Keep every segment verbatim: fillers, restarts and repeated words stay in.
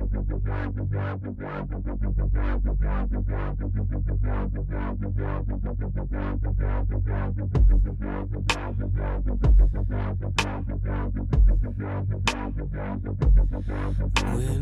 When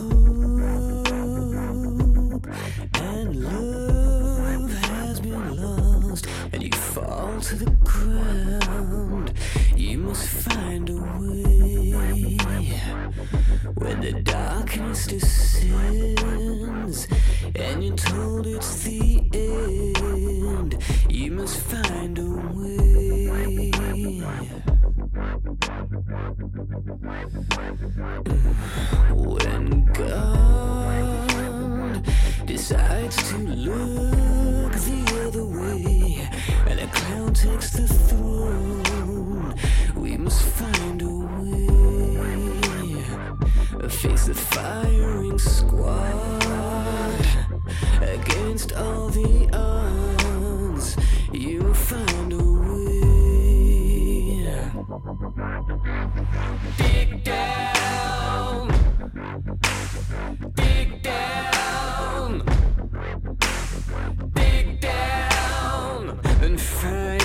hope and love has been lost and you fall to the ground, you must find a way. When the darkness descends and you're told it's the end, you must find a way. When God decides to look the other way and a clown takes the throne, we must find a way. Face the firing squad against all the odds, you will find a way. Dig down, dig down, dig down, and find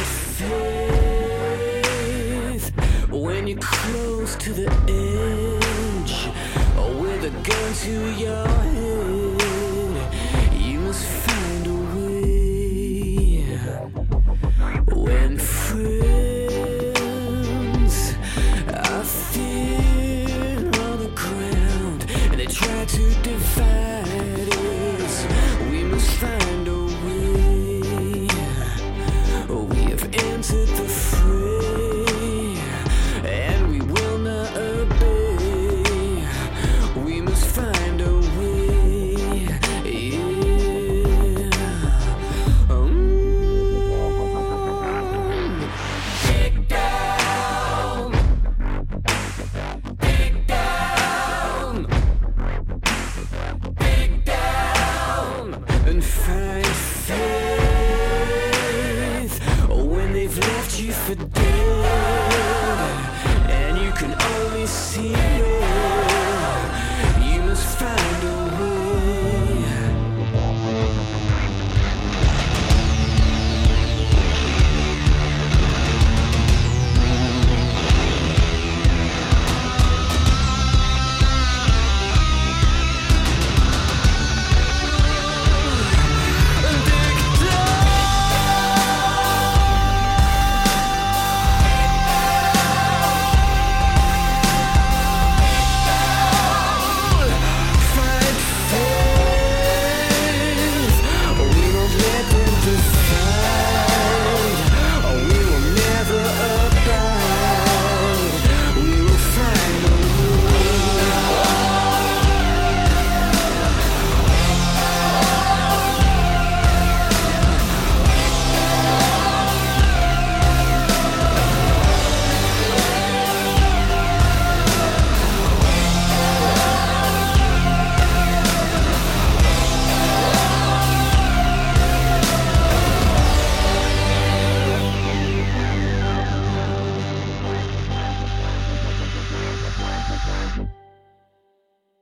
faith when you're close to the edge, or with a gun to your head. You must find a way. When friends are thin on the ground and they try to divide